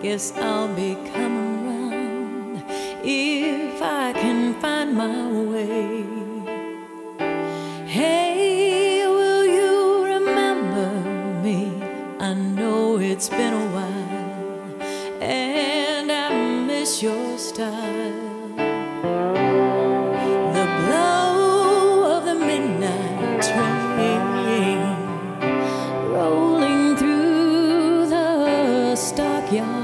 Guess I'll be coming round if I can find my way. Hey, will you remember me? I know it's been a while, and I miss your style.